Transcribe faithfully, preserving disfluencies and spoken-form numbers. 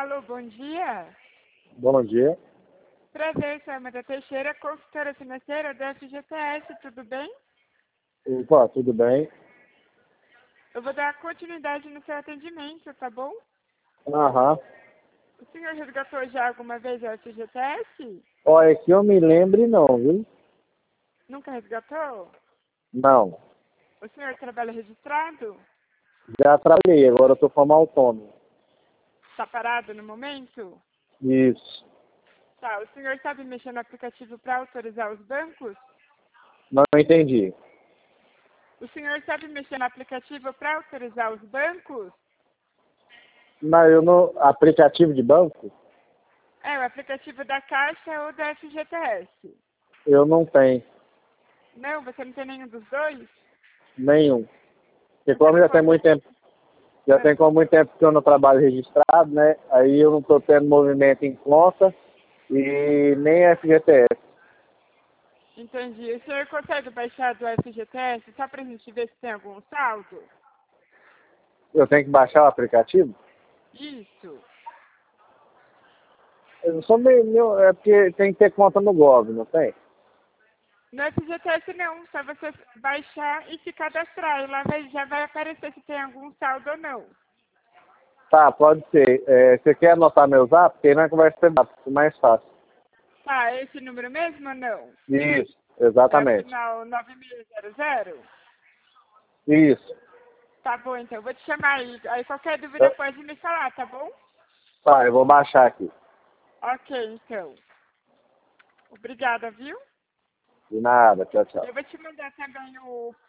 Alô, bom dia. Bom dia. Prazer, sou a Amanda Teixeira, consultora financeira da F G T S, tudo bem? Opa, tudo bem? Eu vou dar continuidade no seu atendimento, tá bom? Aham. O senhor resgatou já alguma vez a F G T S? Olha, que eu me lembre não, viu? Nunca resgatou? Não. O senhor trabalha registrado? Já trabalhei, agora eu tô como autônomo. Está parado no momento? Isso. Tá, o senhor sabe mexer no aplicativo para autorizar os bancos? Não entendi. O senhor sabe mexer no aplicativo para autorizar os bancos? Mas eu não... Aplicativo de banco? É, o aplicativo da Caixa ou da F G T S? Eu não tenho. Não, você não tem nenhum dos dois? Nenhum. Porque Não como tem já tem muito conta? tempo, já tem como muito tempo que eu não trabalho registrado, né? Aí eu não tô tendo movimento em conta e nem F G T S. Entendi. O senhor consegue baixar do F G T S só pra gente ver se tem algum saldo? Eu tenho que baixar o aplicativo? Isso. Eu sou meio, meio- é porque tem que ter conta no Gov, não tem? No F G T S não, só você baixar e se cadastrar. E lá vai- já vai aparecer se tem algum saldo ou não. Tá, pode ser. É, você quer anotar meu zap? Porque aí na conversa é mais fácil. Tá, é esse número mesmo ou não? Isso, É o exatamente. final nove seis zero zero? Isso. Tá bom, então. Eu vou te chamar aí. Aí qualquer dúvida pode me falar, tá bom? Tá, eu vou baixar aqui. Ok, então. Obrigada, viu? De nada, tchau, tchau. Eu vou te mandar também o